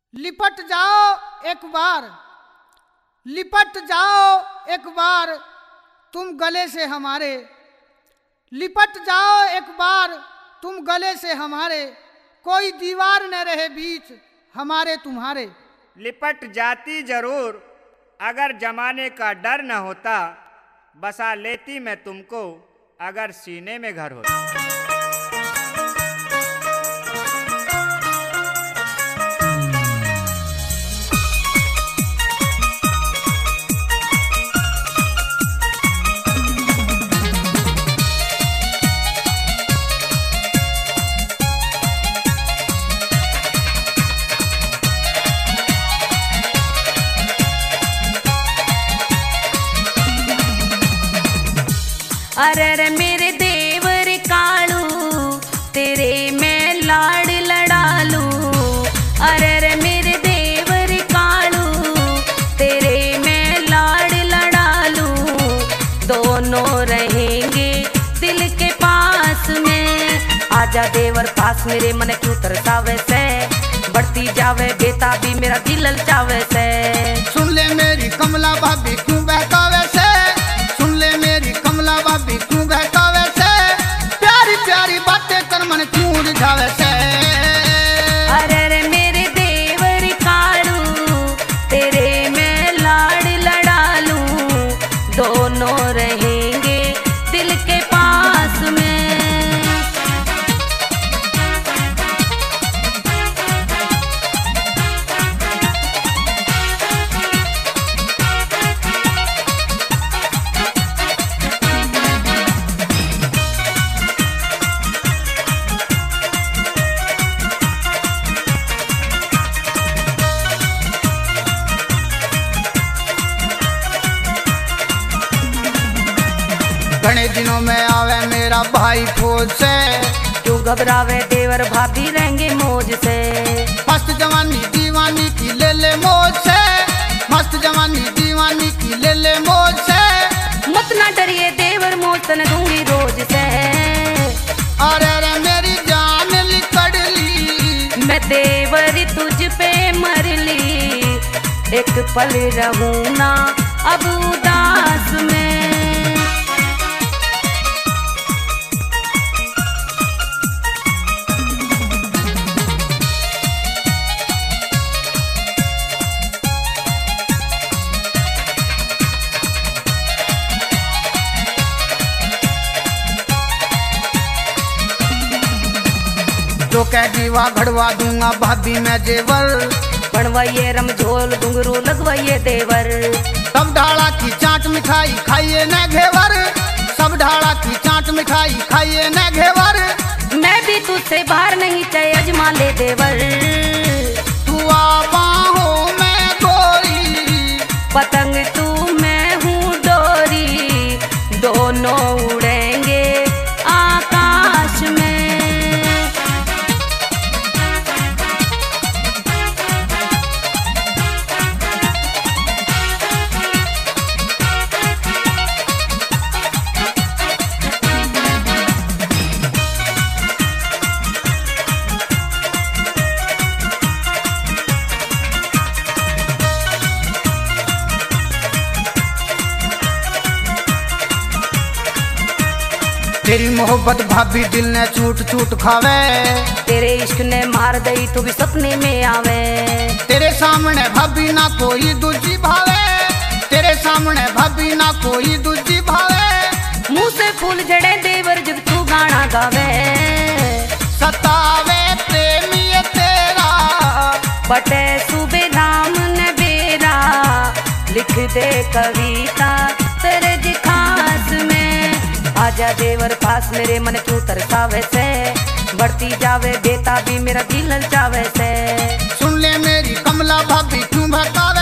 लिपट जाओ एक बार, लिपट जाओ एक बार तुम गले से हमारे, लिपट जाओ एक बार तुम गले से हमारे, कोई दीवार न रहे बीच हमारे तुम्हारे। लिपट जाती जरूर अगर जमाने का डर न होता, बसा लेती मैं तुमको अगर सीने में घर होता। अरे रे मेरे देवर कालू तेरे मैं लाड़ लड़ा लूं, अरे रे मेरे देवर कालू तेरे मैं लाड़ लड़ा लूं, दोनों रहेंगे दिल के पास में। आजा देवर पास मेरे मन क्यों तरसावे से, बढ़ती जावे बेताबी मेरा दिल ललचावे से। सुन ले मेरी कमला भाभी क्यों बहकावे से, सुन ले मेरी कमला भाभी क्यों बहकावे से, प्यारी प्यारी बातें कर मन क्यों रिझावे से। अरे रे मेरे देवर कालू तेरे मैं लाड़ लड़ा लूं, दोनों रहेंगे दिल के पास में। घने दिनों में आवे मेरा भाई फौज से, क्यों घबरावे देवर भाभी रहेंगे मौज से। मस्त जवानी दीवानी की ले ले मौज से, मस्त जवानी दीवानी की ले ले मौज से। मत ना डरिए देवर मौज तन दूंगी रोज से। अरे रे मेरी जान लिकड़ ली, मैं देवर तुझ पे मर ली, एक पल रहूं ना अब उदास में। जो कह दीवा घड़वा दूंगा भाभी मैं जेवर, बनवाइए रमझोल घुंघरू लगवाइए देवर। सब ढाला की चाट मिठाई खाइए न घेवर, सब ढाला की चाट मिठाई खाइए न घेवर। मैं भी तुझसे बाहर नहीं चाहे अजमा ले देवर। तू आ बाहों में गोरी, पतंग तू मैं हूँ डोरी, दोनों उड़ेंगे आकाश में। तेरी मोहब्बत भाभी दिल ने चूट चूट खावे, तेरे इश्क ने मार दई तो भी सपने में आवे। तेरे सामने भाभी ना कोई दूजी भावे, तेरे सामने भाभी ना कोई दूजी भावे। मुंह से फूल जड़े देवर जब तू गाना गावे। सतावे प्रेमी ये तेरा, बटे सुबह धाम न बेरा, लिख दे कविता तेरे खास में। आजा देवर पास मेरे मन क्यों तरसावे से, बढ़ती जावे बेताबी मेरा दिल ललचावे से। सुन ले मेरी कमला भाभी क्यों भटकावे